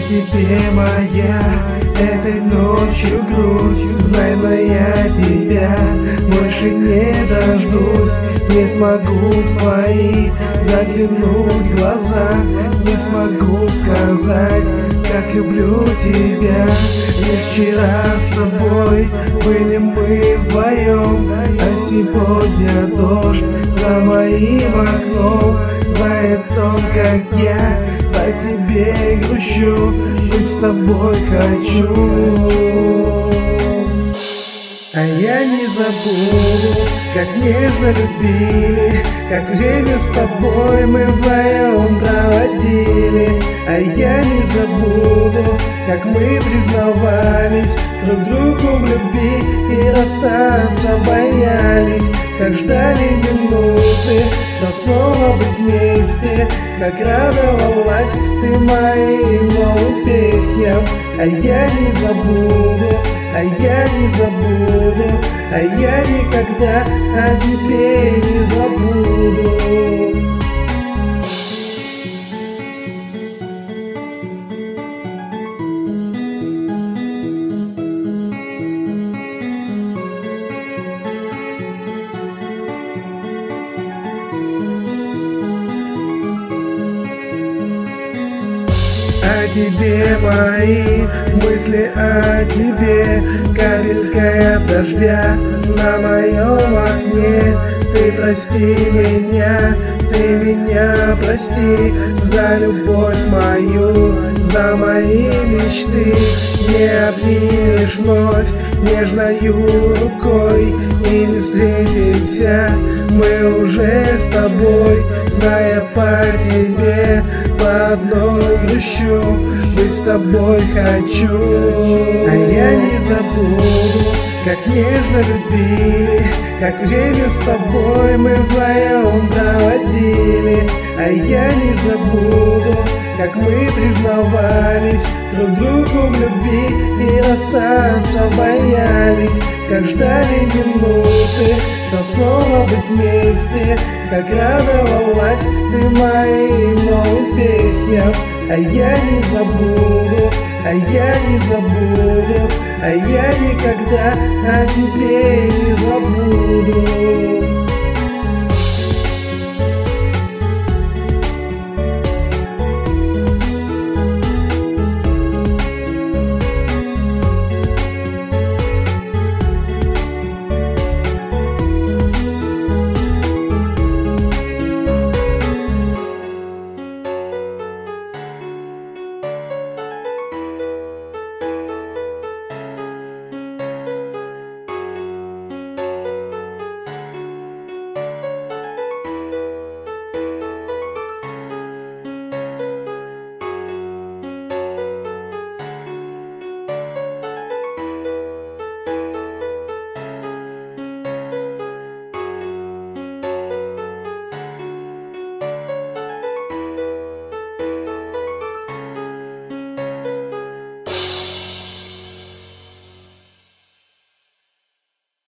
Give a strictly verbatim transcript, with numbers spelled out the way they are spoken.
тебе моя этой ночью грусть. Знай, но я тебя больше не дождусь. Не смогу в твои заглянуть глаза, не смогу сказать, как люблю тебя. Ведь вчера с тобой были мы вдвоем, а сегодня дождь за моим окном. Знает он, как я по тебе грущу, быть с тобой хочу. А я не забуду, как нежно любили, как время с тобой мы вдвоем проводили. А я не забуду, как мы признавались друг другу в любви и расстаться боялись, как ждали минуты, что снова быть вместе, как радовалась ты моим новым песням. А я не забуду, а я не забуду, а я никогда о тебе не забуду. О тебе мои мысли, о тебе капелькой от дождя на моем окне. Ты прости меня, ты меня прости за любовь мою, за мои мечты. Не обнимешь вновь нежною рукой и не встретимся мы уже с тобой. Зная по тебе по одной грущу, быть с тобой хочу. А я не забуду, как нежно любили, как время с тобой мы вдвоем проводили. А я не забуду, как мы признавались друг другу в любви и расстаться боялись, как ждали минуты, что снова быть вместе, как радовалась ты моим новым песням. А я не забуду, а я не забуду, а я никогда о тебе не забуду.